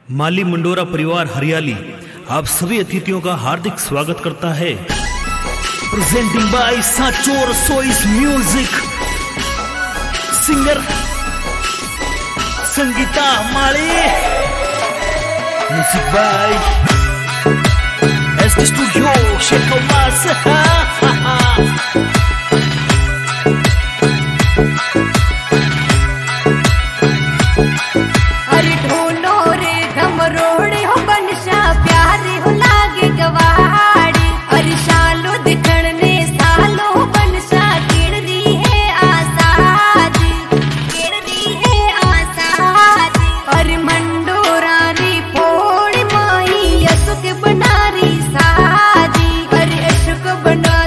माली मंडोरा परिवार हरियाली आप सभी अतिथियों का हार्दिक स्वागत करता है। प्रेजेंटिंग बाय साचोर सोइस music, singer Sangeeta Mali, music by ST studio Shekhwas. अरे ढोलो रे घमरोड़े हो बनशा प्यारे हो लागे गवाड़ी। अरे शालो दिखण ने सालो बनशा केड़री है आसादी, केड़री है आसादी। अरे मंडोरा री फोड़ माई अशोक बनारी सादी। अरे अशोक बना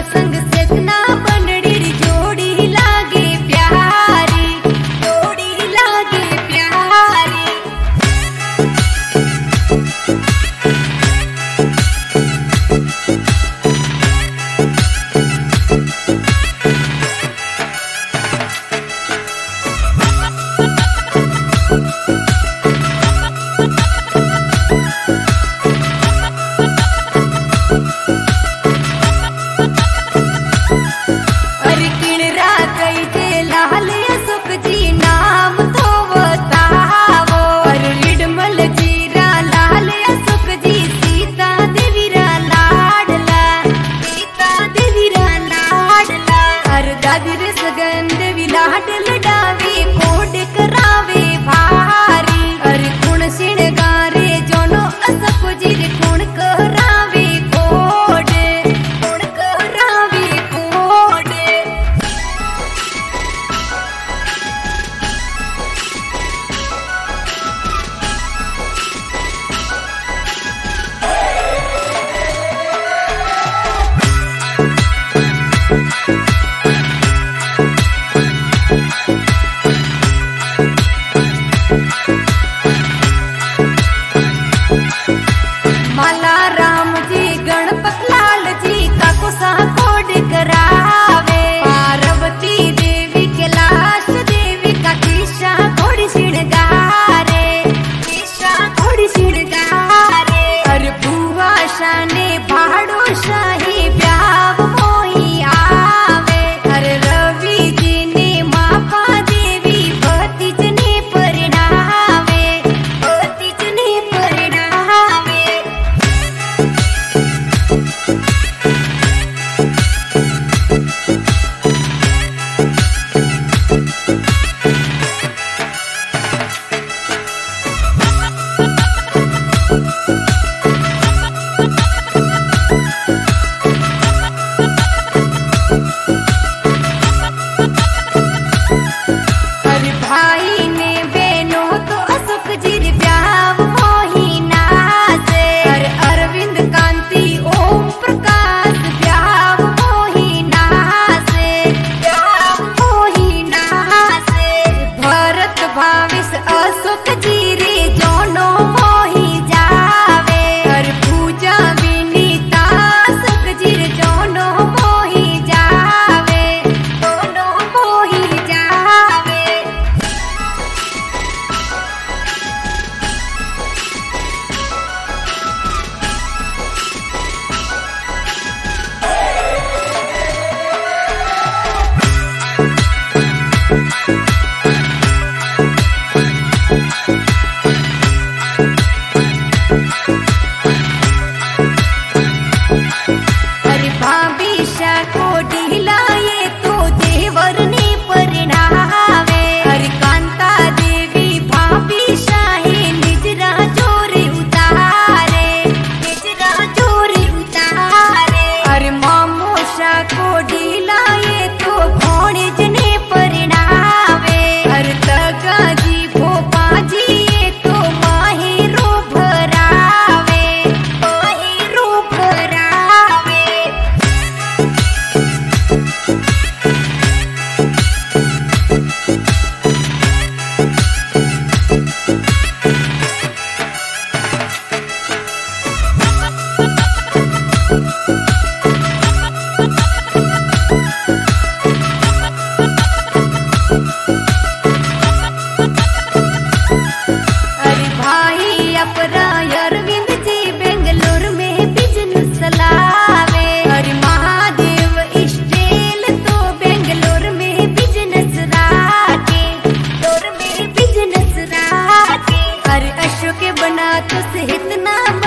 अपरा अरविंद जी बेंगलोर में बिजनेस चलावे। अरे महादेव स्टील तो बेंगलोर में बिजनेस राखे, बेंगलोर में बिजनेस राखे। अरे अशोक बना तो से इतना